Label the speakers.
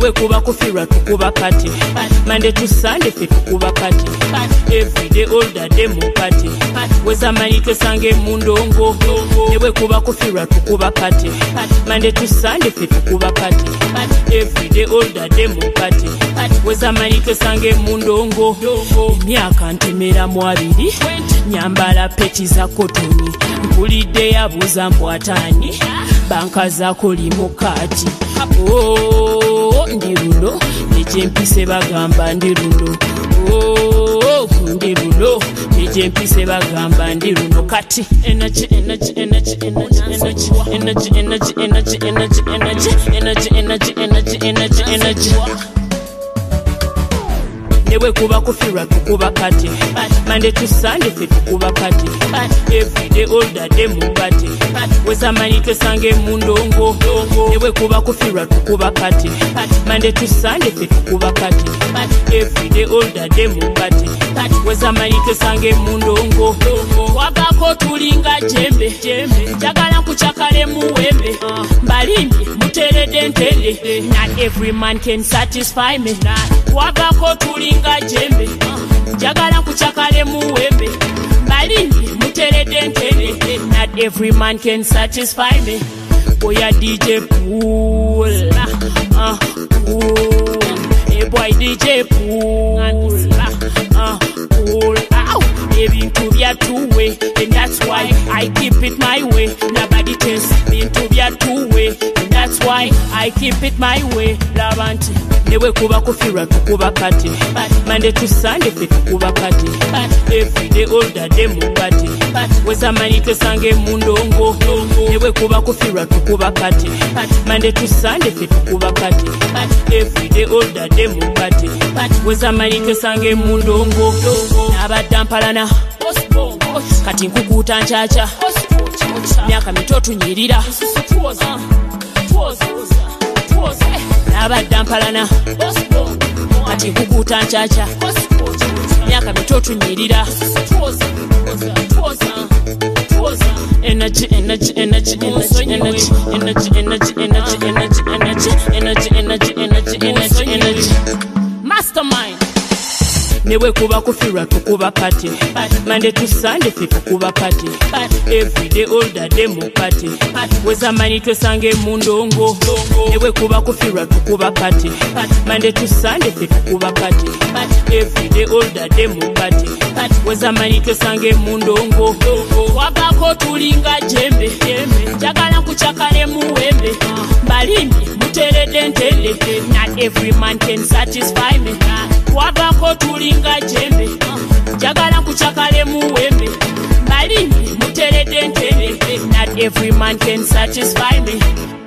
Speaker 1: newe kuba kufirwa tukuba kati Monday to Sunday fe tukuba kati every day all the day mu kati weza mani twesange mundongo newe kuba kufirwa tukuba kati Monday to Sunday fe tukuba kati every day all the day mu kati weza mani twesange mundongo myaka ntemera mu abiri nyambala peti za kotoni mpulidde yabuuza mbwatani banka zako limu kati ndi luno nekyempise bagamba ndi luno ndi luno nekyempise bagamba ndi luno kati energy energy energy energy energy energy energy energy energy energy energy energy energy energy energy newe kuba kufirwa tukuba kati Monday to Sunday fe tukuba kati every day all the day mu kati weza mani twesange mundongo newe kuba kufirwa tukuba kati Monday to Sunday fe tukuba kati every day all the day mu kati weza mani twesange mundongo wagako tulinga jembe njagala nkuchakale muwembe mbalindi muterede ntende not every man can satisfy me wagako tulinga jembe njagala nkuchakale muwembe mbalindi muterede ntende not every man can satisfy me boya DJ Pool Pool hey boy DJ Pool Pool ebintu bya two-way and that's why I keep it my way nobody tells bintu bya two-way and that's why I keep it my way labanti newe kuba kufirwa tukuba kati Monday to Sunday fe tukuba kati every day all the day mu kati weza mani twesange mundongo newe kuba kufirwa tukuba kati Monday to Sunday fe tukuba kati every day all the day mu kati weza mani twesange mundongo nabadampalana kati nkukuta nchacha myaka mitoto nyirira nabadampalana kati nkukuta nchacha myaka mitoto nyirira energy energy energy energy energy energy energy energy energy energy energy energy energy energy energy mastermind newe kuba kufirwa tukuba kati Monday to Sunday fe tukuba kati every day all the day mu kati weza mani twesange mundongo newe kuba kufirwa tukuba kati Monday to Sunday fe tukuba kati every day all the day mu kati weza mani twesange mundongo wagako tulinga jembe njagala nkuchakale muwembe mbalindi muterede ntende not every man can satisfy me wagako tulinga jembe njagala nkuchakale muwembe mbalindi muterede ntende not every man can satisfy me